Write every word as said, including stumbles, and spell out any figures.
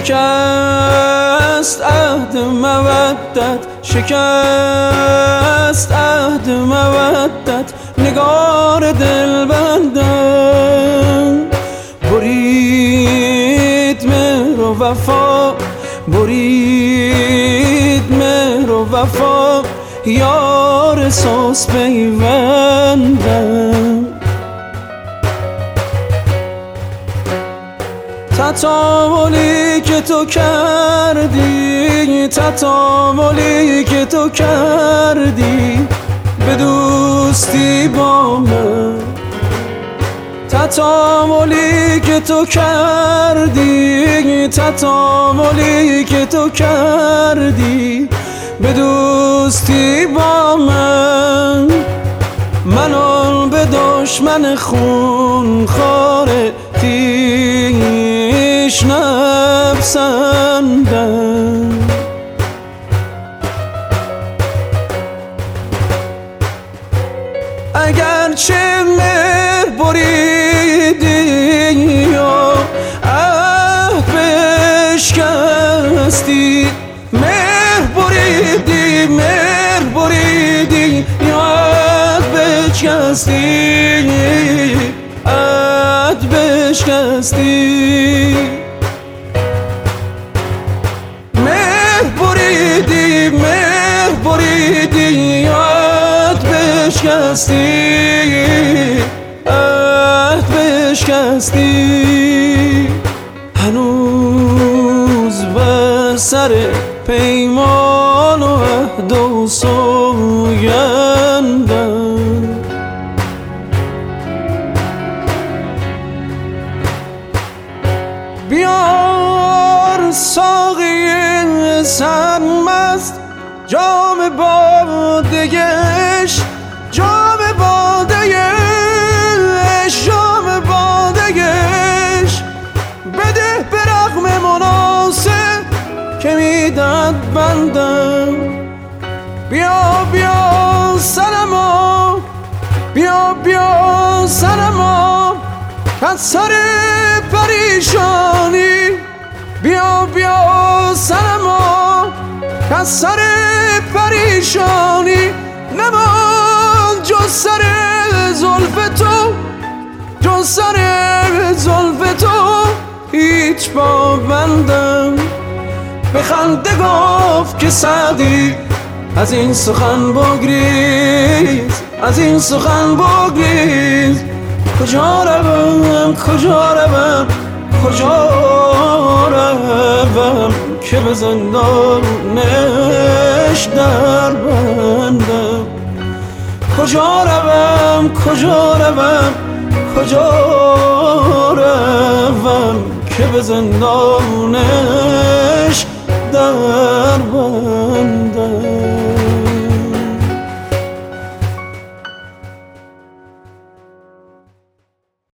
شکست عهد مودت، شکست عهد مودت، نگار دل بندم. برید مهر و وفا، برید مهر و وفا، یار سوز پیوندم. تطاولی که تو کردی، تطاولی که تو کردی به دوستی با من، تطاولی که تو کردی، تطاولی که تو کردی به دوستی با من، منو به دشمن خون خواره خویش نپسندم. اگرچه مهر بریدی یا عهد بشکستی، مهر بریدی، مهر بریدی یا عهد بشکستی، عهد بشکستی، مهر بریدی، مهر بریدی یا عهد بشکستی، عهد بشکستی. هنوز بر سر پیمان و عهد و سوگندم. بیار ساقی سرمست، جام باده‌اش، جام باده‌اش، جام باده‌اش، بده به رغم مناسب که میداد بندم. بیا بیا سنما، بیا بیا سنما، از سر پریشانی، بیا بیا سنما، از سر پریشانی نمان جز سر زلف تو، جز سر زلف تو هیچ با بندم. به خنده گفت که سعدی از این سخن بگریز، از این سخن بگریز. کجا روم، کجا روم، کجا روم که به زندانش در بندم. کجا روم، کجا روم، کجا روم که به زندانش در